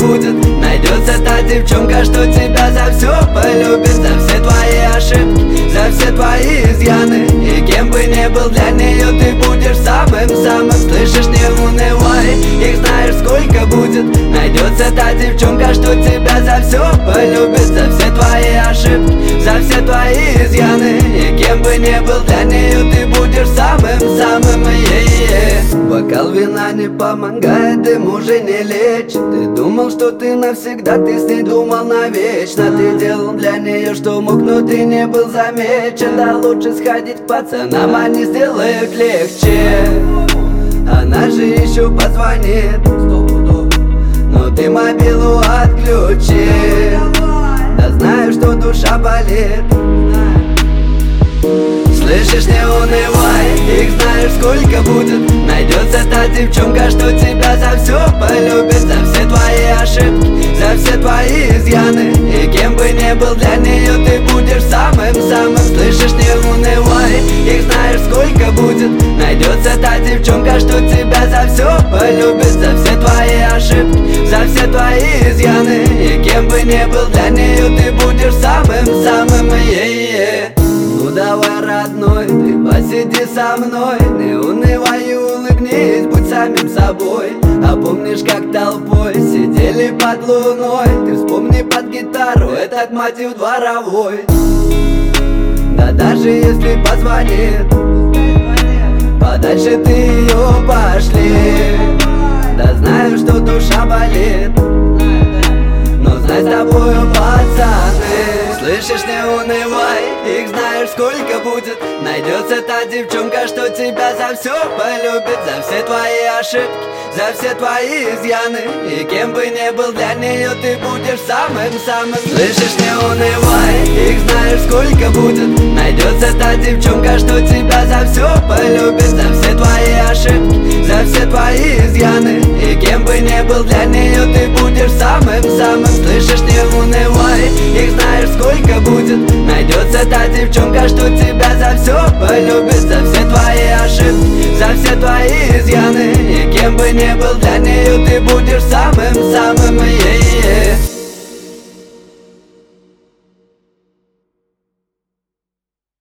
будет. Найдется та девчонка, что тебя за все полюбит. За все твои ошибки, за все твои изъяны. И кем бы ни был для нее, ты будешь самым-самым. Слышишь, не унывай, их знаешь сколько будет. Найдется та девчонка, что тебя за все полюбит. За все твои ошибки, за все твои изъяны. И кем бы ни был для нее, ты будешь самым-самым. Бокал вина не помогает, им уже не лечит. Ты думал, что ты навсегда, ты с ней думал навечно. Ты делал для нее, что мог, но ты не был замечен. Да лучше сходить к пацанам, они сделают легче. Она же еще позвонит, но ты мобилу отключи. Да знаю, что душа болит. Слышишь, не унывай, их знаешь сколько будет. Найдется та девчонка, что тебя за все полюбит. За все твои ошибки, за все твои изъяны. И кем бы ни был для нее, ты будешь самым-самым. Слышишь, не унывай, их знаешь сколько будет. Найдется та девчонка, что тебя за все полюбит. За все твои ошибки, за все твои изъяны. И кем бы ни был для нее, ты будешь самым-самым. Ну давай, родной, ты посиди со мной. Не унывай и улыбнись, будь самим собой. А помнишь, как толпой сидели под луной? Ты вспомни под гитару этот мотив дворовой. Да даже если позвонит, подальше ты ее пошли. Да знаю, что душа болит, но знай, с тобою пацаны. Слышишь, не унывай, их знаешь сколько будет. Найдется та девчонка, что тебя за все полюбит. За все твои ошибки, за все твои изъяны. И кем бы ни был для нее, ты будешь самым-самым. Слышишь, не унывай, их знаешь сколько будет. Найдется та девчонка, что тебя за все полюбит. За все твои ошибки, за все твои изъяны. И кем бы ни был для нее, ты будешь самым-самым. Слышишь, не унывай, их знаешь сколько будет. Найдется та девчонка, что тебя за все полюбит. За все твои ошибки, за все твои изъяны. И кем бы ни был для нее, ты будешь самым-самым.